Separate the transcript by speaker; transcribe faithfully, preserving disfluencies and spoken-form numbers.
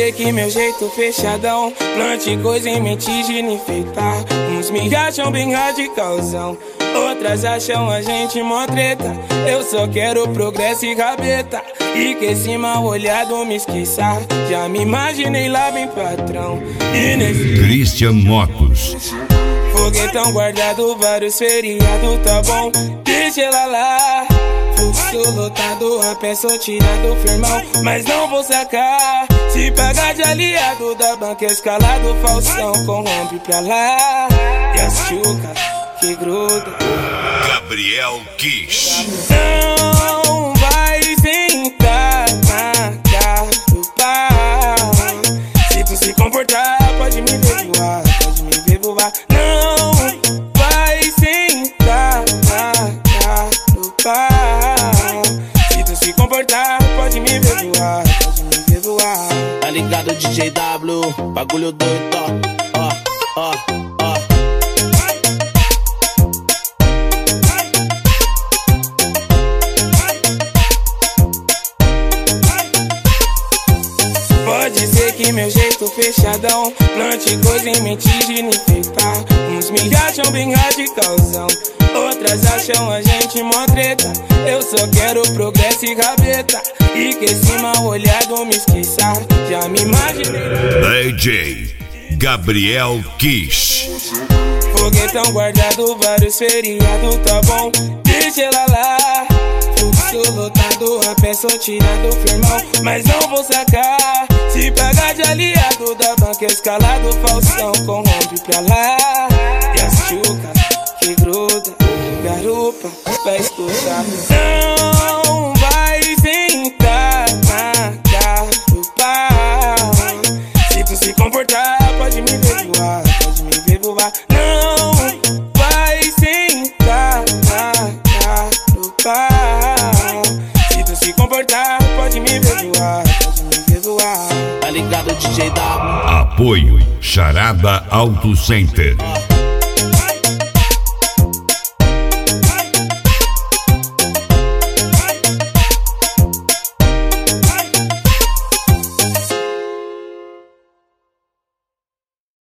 Speaker 1: ser que meu jeito fechadão plante coisa em mente de me enfeitar. Uns me acham bem radicalzão, outras acham a gente mó treta. Eu só quero progresso e rabeta, e que esse mal olhado me esqueça. Já me imaginei lá bem patrão. E nesse
Speaker 2: Christian Motos,
Speaker 1: foguetão guardado, vários feriados, tá bom? Deixa ela lá. Fluxo lotado, a peça tirado, firmão, mas não vou sacar. Se pagar de aliado da banca escalado, Faustão corrompe pra lá. E as chucas que gruda
Speaker 2: Gabriel Kish.
Speaker 1: Não vai sentar na cara do pau. Se tu se comportar, pode me ver voar, pode me ver voar. Não vai sentar na cara do pau. Se tu se comportar, pode me ver voar, pode me ver voar.
Speaker 3: Tá ligado, D J W, bagulho doido, ó, ó, ó.
Speaker 1: Pode ser que meu jeito fechadão plante coisa em mente de me enfeitar. Uns me acham bem radicalzão, outras acham a gente mó treta. Eu só quero progresso e rabeta, e que esse mal olhado me esqueça. Já me imaginei
Speaker 2: D J Gabriel Kish.
Speaker 1: Foguetão guardado, vários feriados, tá bom? Deixa ela lá. Fluxo lotado, a peça tirado, firmão, mas não vou sacar. Se pagar de aliado da banca escalado, Faustão corrompe pra lá. E as chucas que gruda garupa vai escutar. Não vai sentar na cara do pau. Se tu se comportar, pode me ver voar, pode me ver voar. Não vai sentar na cara do pau. Se tu se comportar, pode me ver voar, pode me ver voar.
Speaker 3: Tá ligado, D J W.
Speaker 2: Apoio Charada Auto Center.